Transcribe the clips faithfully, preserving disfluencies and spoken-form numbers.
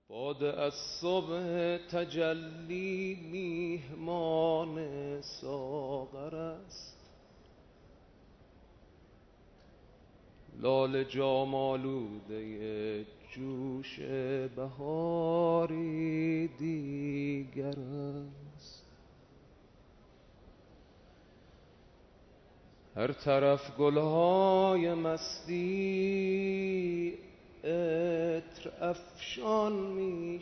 باده از صبح تجلی میهمان ساغر است، لاله جام آلوده جوش بهاری دیگر است. هر طرف گلهای مستی عطر افشان می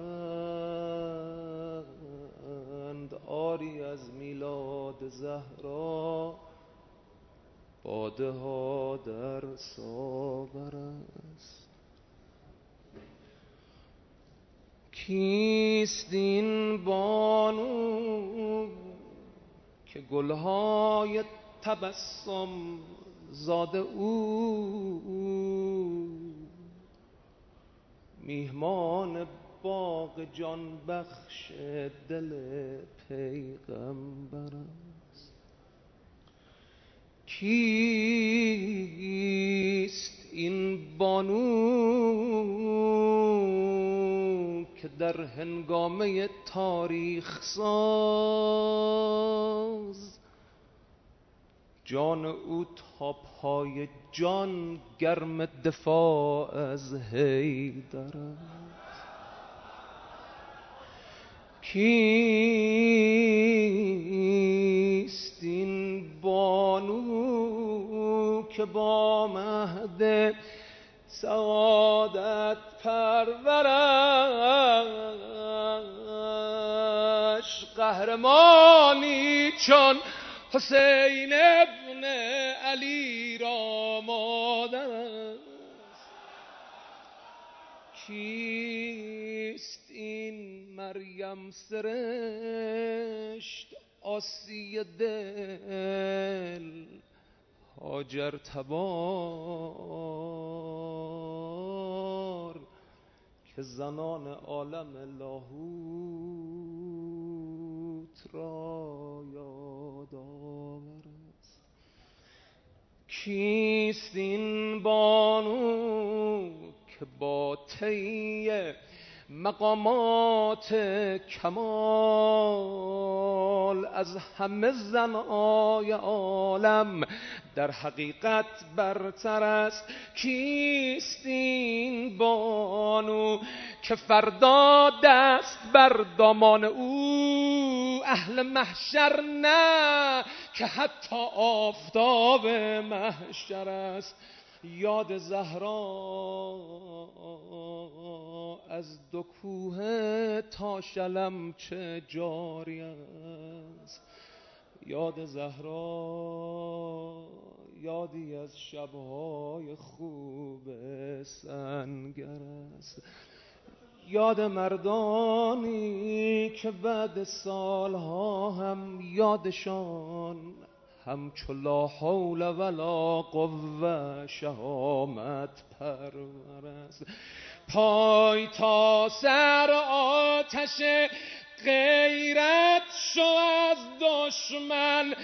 شوند، آری از میلاد زهرا باده ها در ساغر است. کیست این بانو که گلهای تبسم زاده او میهمان باغ جان بخش دل پیغمبر است؟ کیست این بانو که در هنگامه تاریخ ساز جان او تا پای جان گرم دفاع از حیدر است؟ کیست این بانو که با مهد سعادت پرورش قهرمانی چون حسین ابن علی را مادر است؟ کیست این مریم سرشت آسی دل هاجر تبار که زنان عالم لاهوت را یادآور است؟ کیست این بانو که با طی مقامات کمال از همه زنای عالم در حقیقت برتر است؟ کیست این بانو که فردا دست بر دامان او اهل محشر نه که حتی آفتاب محشر است؟ یاد زهرا از دو کوه تا شلم چه جاری است؟ یاد زهرا یادی از شبهای خوب سنگر است. یاد مردانی که بعد سالها هم یادشان همچو لا حول ولا قوه شهامت پرور است. پای تا سر آتش غیرت شو از دشمن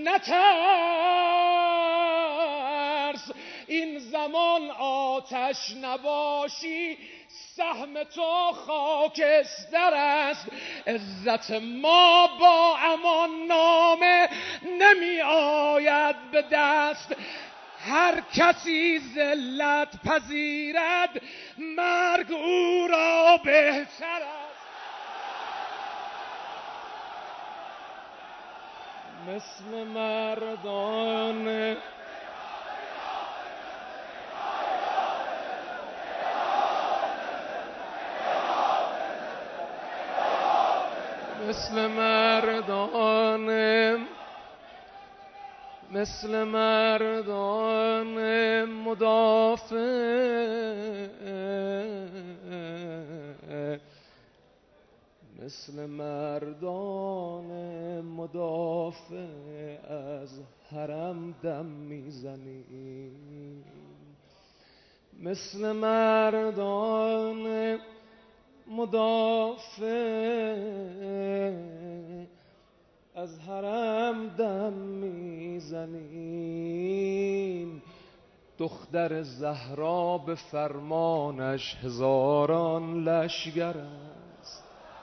نترس، این زمان آتش نباشی سهم تو خاکستر است. عزت ما با امان نامه نمی آید به دست، هر کسی ذلت پذیرد مرگ او را بهتر است. مثل مردان مثل مردان مثل مردان مدافع مثل مردان مدافع از حرم دم میزنیم، مثل مردان مدافع از حرم دم میزنیم. دختر زهرا به فرمانش هزاران لشگر است.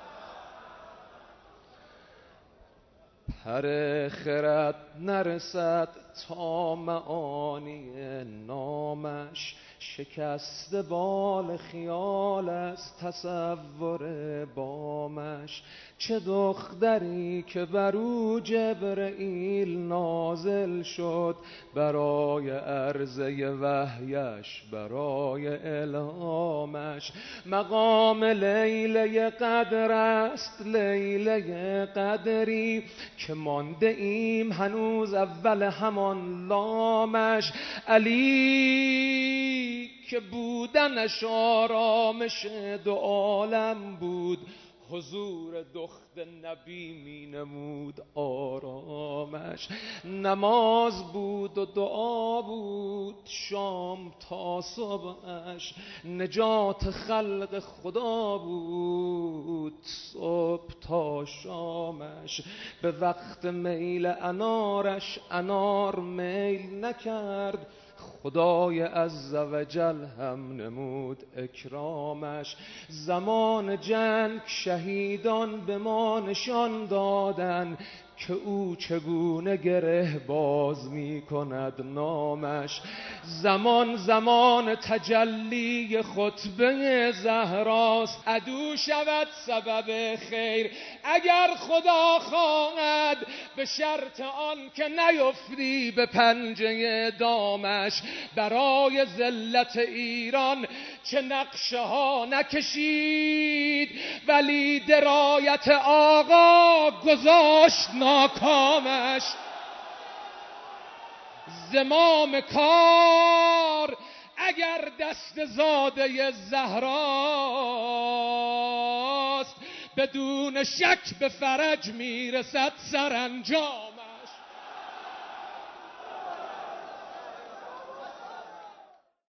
پر خرد نرسد تا معانی نامش، شکست بال خیال از تصور بامش. چه دختری که بر او جبرئیل نازل شد، برای عرضه وحیش برای الهامش. مقام لیله قدر است لیله قدری، که مانده ایم هنوز اول همان لامش. علی که بودنش آرامش دو عالم بود، حضور دخت نبی می نمود آرامش. نماز بود و دعا بود شام تا صبحش، نجات خلق خدا بود صبح تا شامش. به وقت میل انارش انار میل نکرد، خدای عزوجل هم نمود اکرامش. زمان جنگ شهیدان به ما نشان دادن، که او چگونه گره باز می کند نامش. زمان زمان تجلی خطبه زهراست، عدو شود سبب خیر اگر خدا خواهد، به شرط آن که نیفتی به پنجه دامش. برای ذلت ایران چه نقشه ها نکشید، ولی درایت آقا گذاشت ناکامش. زمام کار اگر دست زاده زهراست، بدون شک به فرج میرسد سرانجامش.